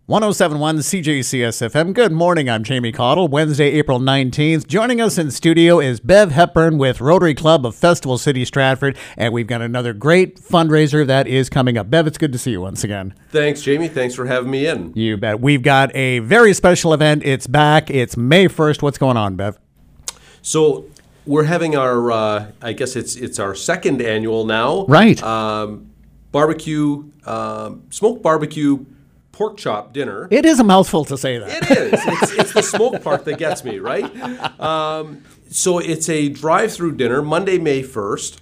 1071 CJCS FM. Good morning, I'm Jamie Cottle. Wednesday, April 19th. Joining us in studio is Bev Hepburn with Rotary Club of Festival City Stratford, and we've got another great fundraiser that is coming up. Bev, it's good to see you once again. Thanks, Jamie. Thanks for having me in. You bet. We've got a very special event. It's back. It's May 1st. What's going on, Bev? So we're having our, I guess it's our second annual now. Right. Barbecue, smoked barbecue pork chop dinner. It is a mouthful to say that. It is. It's the smoke part that gets me, right? So it's a drive-through dinner, Monday, May 1st.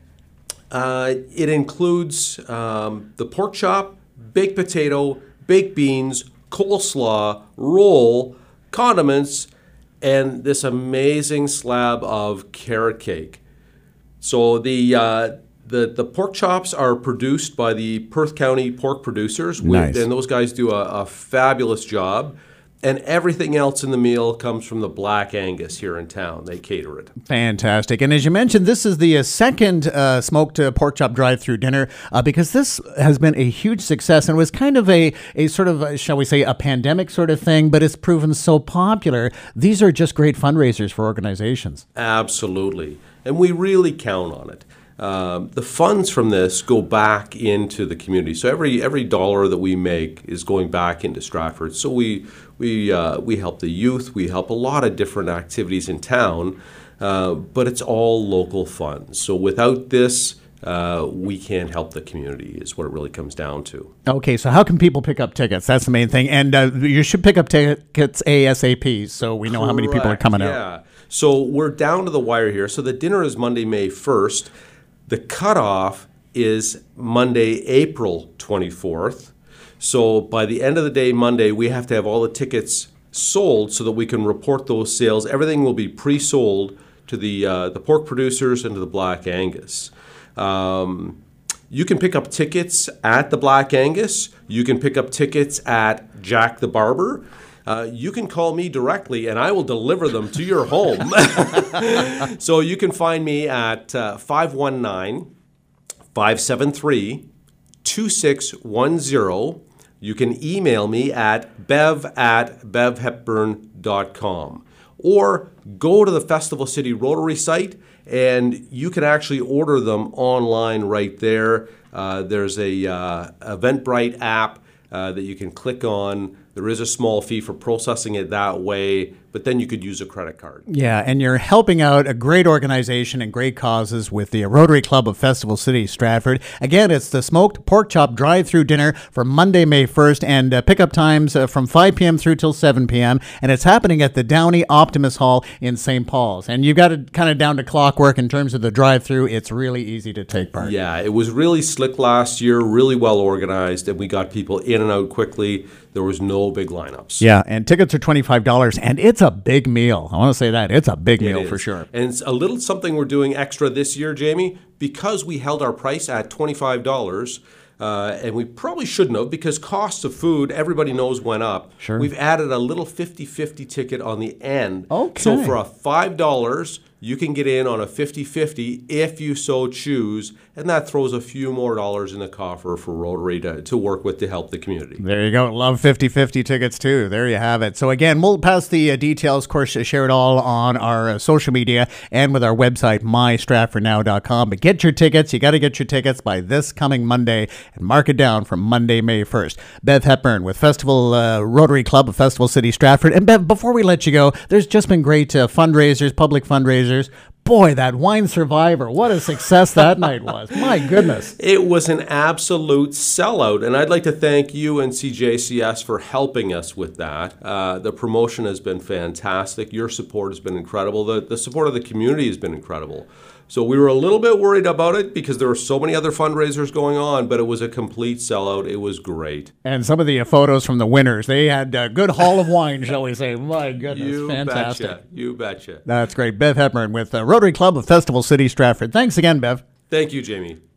It includes the pork chop, baked potato, baked beans, coleslaw, roll, condiments, and this amazing slab of carrot cake. So the pork chops are produced by the Perth County pork producers. Nice. And those guys do a fabulous job. And everything else in the meal comes from the Black Angus here in town. They cater it. Fantastic. And as you mentioned, this is the second smoked pork chop drive-through dinner because this has been a huge success and was kind of a sort of, shall we say, a pandemic sort of thing, but it's proven so popular. These are just great fundraisers for organizations. Absolutely. And we really count on it. The funds from this go back into the community. So every dollar that we make is going back into Stratford. So we help the youth. We help a lot of different activities in town, but it's all local funds. So without this, we can't help the community is what it really comes down to. Okay, so how can people pick up tickets? That's the main thing. And you should pick up tickets ASAP so we know how many people are coming out. Yeah. So we're down to the wire here. So the dinner is Monday, May 1st. The cutoff is Monday, April 24th. So by the end of the day, Monday, we have to have all the tickets sold so that we can report those sales. Everything will be pre-sold to the pork producers and to the Black Angus. You can pick up tickets at the Black Angus. You can pick up tickets at Jack the Barber. You can call me directly, and I will deliver them to your home. So you can find me at 519-573-2610. You can email me at bev@bevhepburn.com. Or go to the Festival City Rotary site, and you can actually order them online right there. There's a Eventbrite app that you can click on. There is a small fee for processing it that way, but then you could use a credit card. Yeah, and you're helping out a great organization and great causes with the Rotary Club of Festival City Stratford. Again, it's the smoked pork chop drive-through dinner for Monday, May 1st, and pickup times from 5 p.m. through till 7 p.m., and it's happening at the Downey Optimus Hall in St. Paul's. And you've got it kind of down to clockwork in terms of the drive-through. It's really easy to take part. Yeah, it was really slick last year, really well organized, and we got people in and out quickly. There was no big lineups. Yeah, and tickets are $25, and it's a big meal. I want to say that. It's a big meal for sure. And it's a little something we're doing extra this year, Jamie, because we held our price at $25, and we probably shouldn't have because costs of food, everybody knows, went up. Sure. We've added a little 50-50 ticket on the end. Okay. So for a $5, you can get in on a 50-50 if you so choose, and that throws a few more dollars in the coffer for Rotary to work with to help the community. There you go. Love 50-50 tickets too. There you have it. So again, we'll pass the details, of course, share it all on our social media and with our website, mystratfordnow.com. But get your tickets. You got to get your tickets by this coming Monday and mark it down for Monday, May 1st. Bev Hepburn with Rotary Club of Festival City Stratford. And Bev, before we let you go, there's just been great fundraisers, public fundraisers. Boy, that Wine Survivor, what a success that night was. My goodness. It was an absolute sellout, and I'd like to thank you and CJCS for helping us with that. The promotion has been fantastic. Your support has been incredible. The support of the community has been incredible. So we were a little bit worried about it because there were so many other fundraisers going on, but it was a complete sellout. It was great. And some of the photos from the winners, they had a good haul of wine, shall we say. My goodness, fantastic. You betcha. That's great. Bev Hepburn with Rotary Club of Festival City Stratford. Thanks again, Bev. Thank you, Jamie.